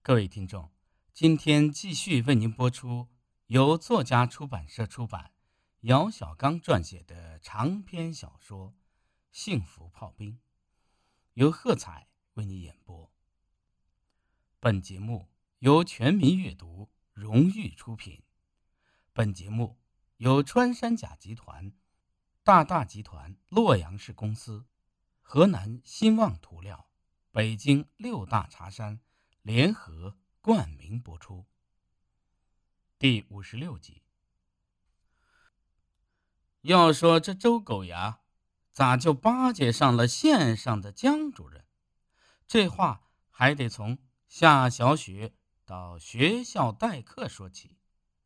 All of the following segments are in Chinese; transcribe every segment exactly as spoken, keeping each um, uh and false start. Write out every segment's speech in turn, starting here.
各位听众，今天继续为您播出由作家出版社出版、姚小刚撰写的长篇小说《幸福炮兵》，由贺彩为您演播。本节目由全民阅读荣誉出品。本节目由穿山甲集团、大大集团洛阳市公司、河南兴旺涂料、北京六大茶山联合冠名播出。第五十六集。要说这周狗牙咋就巴结上了县上的江主任？这话还得从下小雪到学校代课说起。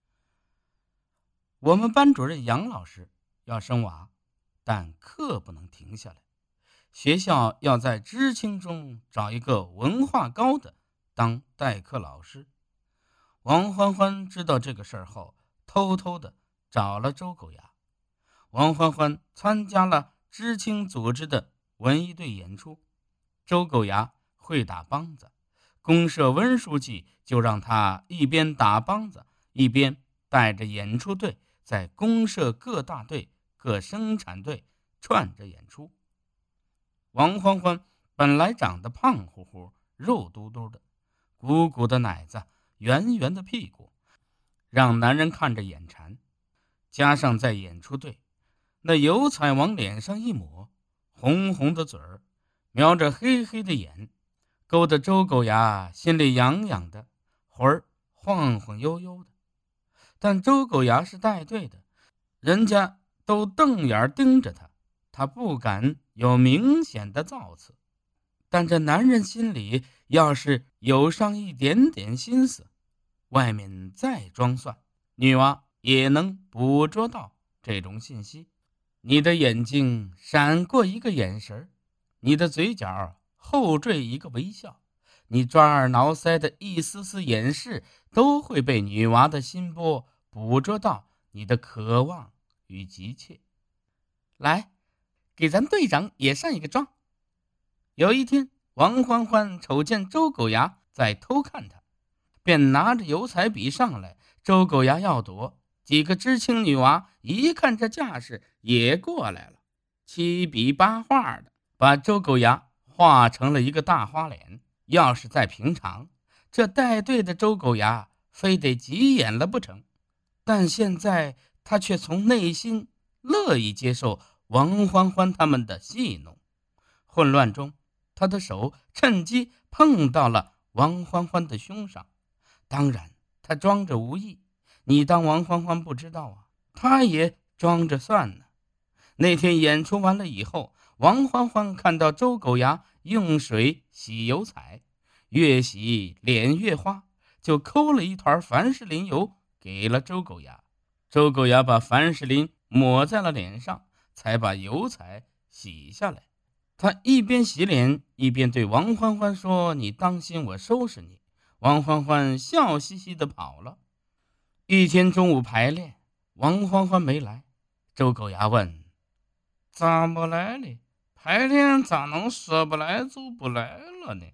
我们班主任杨老师要生娃，但课不能停下来，学校要在知青中找一个文化高的当代课老师。王欢欢知道这个事儿后，偷偷的找了周狗牙。王欢欢参加了知青组织的文艺队演出，周狗牙会打梆子，公社温书记就让他一边打梆子，一边带着演出队在公社各大队、各生产队串着演出。王欢欢本来长得胖乎乎、肉嘟嘟的，鼓鼓的奶子，圆圆的屁股，让男人看着眼馋。加上在演出队，那油彩往脸上一抹，红红的嘴儿，瞄着黑黑的眼，勾得周狗牙心里痒痒的，魂儿晃晃悠悠的。但周狗牙是带队的，人家都瞪眼盯着他，他不敢有明显的造次。但这男人心里要是有上一点点心思，外面再装蒜，女娃也能捕捉到这种信息。你的眼睛闪过一个眼神，你的嘴角后缀一个微笑，你抓耳挠腮的一丝丝掩饰，都会被女娃的心波捕捉到你的渴望与急切。来，给咱队长也上一个妆。有一天，王欢欢瞅见周狗牙在偷看他，便拿着油彩笔上来。周狗牙要躲，几个知青女娃一看这架势也过来了，七笔八画的把周狗牙画成了一个大花脸。要是在平常，这带队的周狗牙非得急眼了不成，但现在他却从内心乐意接受王欢欢他们的戏弄。混乱中，他的手趁机碰到了王欢欢的胸上，当然他装着无意，你当王欢欢不知道啊？他也装着算呢。那天演出完了以后，王欢欢看到周狗牙用水洗油彩，越洗脸越花，就抠了一团凡士林油给了周狗牙。周狗牙把凡士林抹在了脸上，才把油彩洗下来。他一边洗脸一边对王欢欢说：“你当心我收拾你。”王欢欢笑嘻嘻地跑了。一天中午排练，王欢欢没来。周狗牙问：“咋不来了？排练咋能说不来就不来了呢？”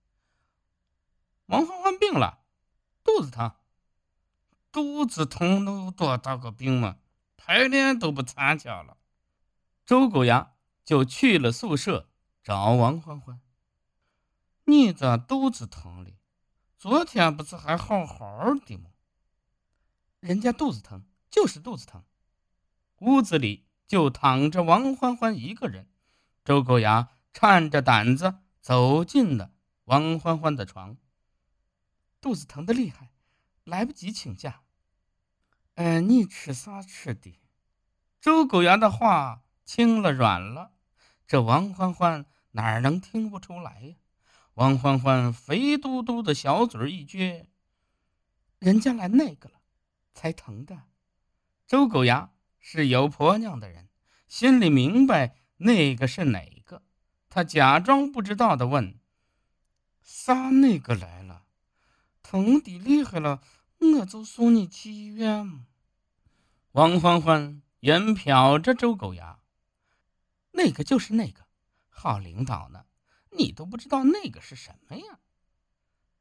王欢欢病了，肚子疼。肚子疼能有多大个病吗？排练都不参加了。周狗牙就去了宿舍找王欢欢。你咋肚子疼了？昨天不是还好好的吗？人家肚子疼就是肚子疼。屋子里就躺着王欢欢一个人。周狗牙颤着胆子走进了王欢欢的床。肚子疼得厉害，来不及请假。呃，你吃啥吃的？周狗牙的话轻了软了，这王欢欢哪能听不出来呀？王欢欢肥嘟嘟的小嘴一撅，人家来那个了，才疼的。周狗牙是有婆娘的人，心里明白那个是哪个，他假装不知道的问：“啥那个来了？疼的厉害了，我就送你去医院嘛。”王欢欢眼瞟着周狗牙：“那个就是那个，好领导呢，你都不知道那个是什么呀？”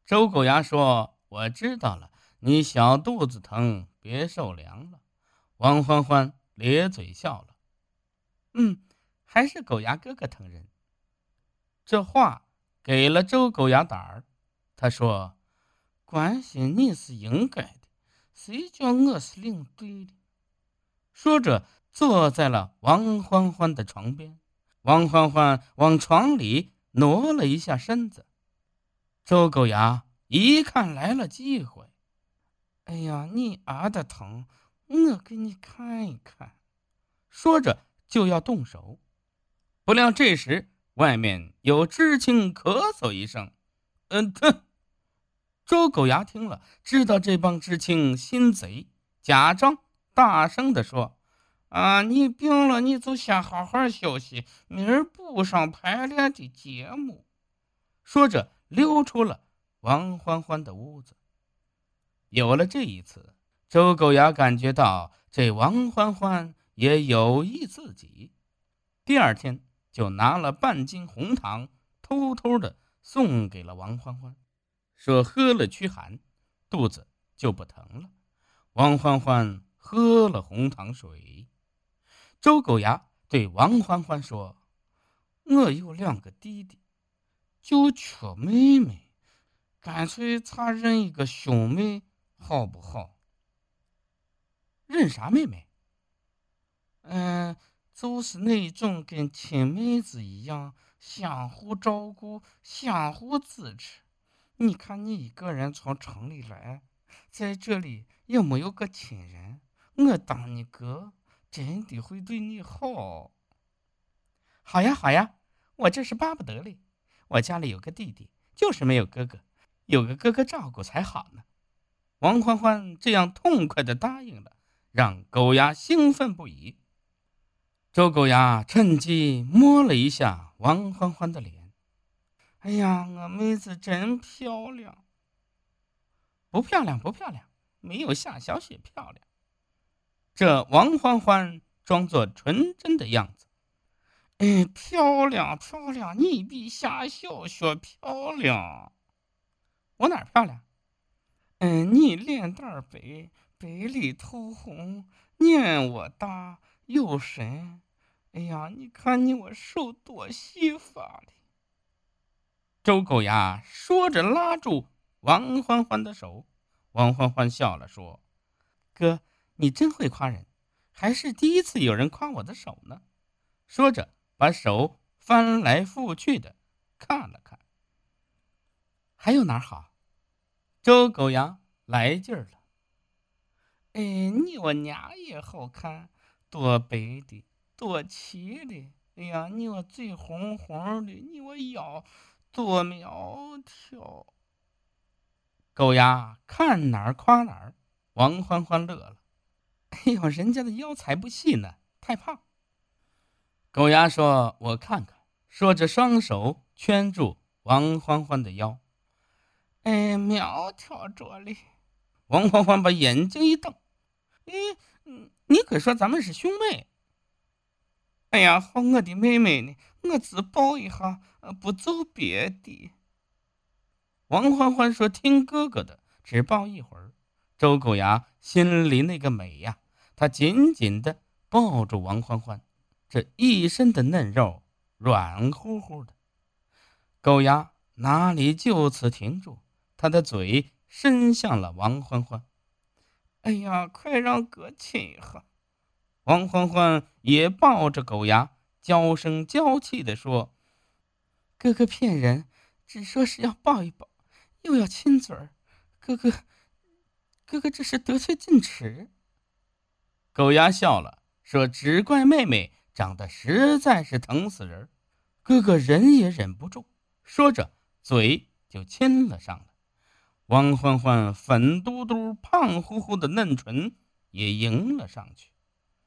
周狗牙说：“我知道了，你小肚子疼，别受凉了。”王欢欢咧嘴笑了：“嗯，还是狗牙哥哥疼人。”这话给了周狗牙胆儿，他说：“关心你是应该的，谁叫我是领队的？”说着，坐在了王欢欢的床边。王欢欢往床里挪了一下身子。周狗牙一看来了机会，哎呀，你啊的疼，我给你看一看。说着就要动手，不料这时外面有知青咳嗽一声，嗯哼。周狗牙听了，知道这帮知青心贼，假装大声地说：“啊，你病了，你就先好好休息，明儿补上排练的节目。”说着溜出了王欢欢的屋子。有了这一次，周狗牙感觉到这王欢欢也有意自己。第二天就拿了半斤红糖，偷偷的送给了王欢欢，说喝了驱寒，肚子就不疼了。王欢欢喝了红糖水。周狗牙对王欢欢说：“我有两个弟弟，就缺妹妹，干脆咱认一个兄妹好不好？”“认啥妹妹？”“嗯，就是那种跟亲妹子一样，相互照顾，相互支持。你看你一个人从城里来，在这里也没有个亲人，我当你哥真的会对你好。”“好呀好呀，我这是巴不得嘞。我家里有个弟弟，就是没有哥哥，有个哥哥照顾才好呢。”王欢欢这样痛快地答应了，让狗牙兴奋不已。周狗牙趁机摸了一下王欢欢的脸。“哎呀，我妹子真漂亮。”“不漂亮不漂亮，没有夏小雪漂亮。”这王欢欢装作纯真的样子。“哎，漂亮漂亮，你比夏小雪漂亮。”“我哪儿漂亮？”“嗯，你脸蛋白，白里透红，年我大有神。哎呀，你看你我手多细发的。”周狗牙说着拉住王欢欢的手。王欢欢笑了说：“哥，你真会夸人，还是第一次有人夸我的手呢。”说着把手翻来覆去的看了看。“还有哪儿好？”周狗牙来劲儿了。“哎，你我娘也好看，多白的，多齐的。哎呀，你我嘴红红的，你我腰多苗条。”狗牙看哪儿夸哪儿。王欢欢乐了：“哎呦，人家的腰才不细呢，太胖。”狗牙说：“我看看。”说着双手圈住王欢欢的腰。“哎，苗条着哩。”王欢欢把眼睛一瞪：“哎，你可说咱们是兄妹？”“哎呀，好我的妹妹呢，我只抱一下，不走别的。”王欢欢说：“听哥哥的，只抱一会儿。”周狗牙心里那个美呀，他紧紧地抱住王欢欢，这一身的嫩肉软乎乎的。狗牙哪里就此停住，他的嘴伸向了王欢欢。“哎呀，快让哥亲一下！”王欢欢也抱着狗牙，娇声娇气地说：“哥哥骗人，只说是要抱一抱，又要亲嘴儿，哥哥，哥哥这是得寸进尺。”狗牙笑了，说：“只怪妹妹长得实在是疼死人，哥哥忍也忍不住。”说着嘴就亲了上来。王欢欢粉嘟嘟胖乎乎的嫩唇也迎了上去。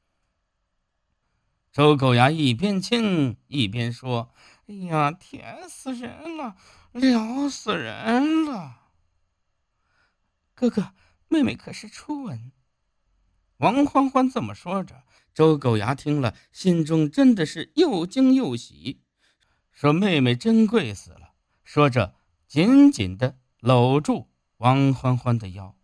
周狗牙一边亲一边说：“哎呀，甜死人了，撩死人了。哥哥，妹妹可是初吻。”王欢欢这么说着，周狗牙听了，心中真的是又惊又喜，说：“妹妹真贵死了。”说着紧紧地搂住王欢欢的腰。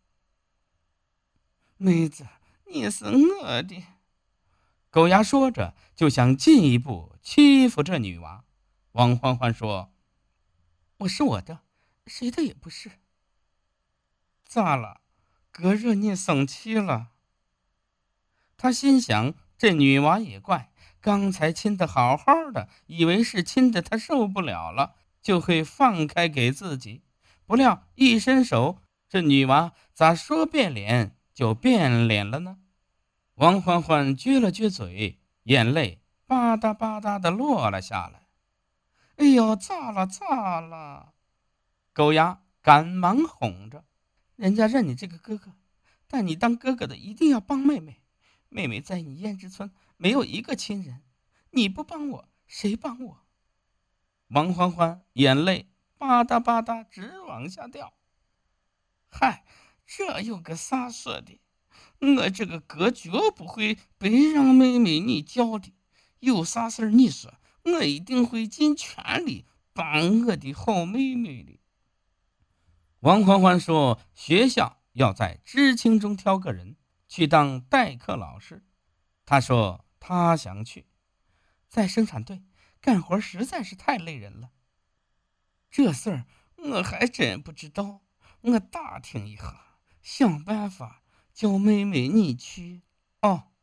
妹子，你是我的。 狗牙说着就想进一步欺负这女娃。王欢欢说： 我是我的，谁的也不是。 咋了？哥惹你生气了？他心想，这女娃也怪，刚才亲得好好的，以为是亲得他受不了了，就会放开给自己，不料一伸手，这女娃咋说变脸就变脸了呢？王欢欢撅了撅嘴，眼泪吧嗒吧嗒的落了下来。 哎呦，咋了咋了？ 狗牙赶忙哄着， 人家认你这个哥哥，但你当哥哥的一定要帮妹妹。妹妹在你胭脂村没有一个亲人，你不帮我，谁帮我？ 王欢欢眼泪吧嗒吧嗒直往下掉。 嗨，这有个啥说的？我这个哥绝不会被让妹妹你教的，有啥事儿你说，我一定会尽全力帮我的好妹妹的。 王欢欢说，学校要在知青中挑个人去当代课老师。他说他想去， 在生产队干活实在是太累人了。这事儿我还真不知道，我打听一下，想办法叫妹妹你去。 哦。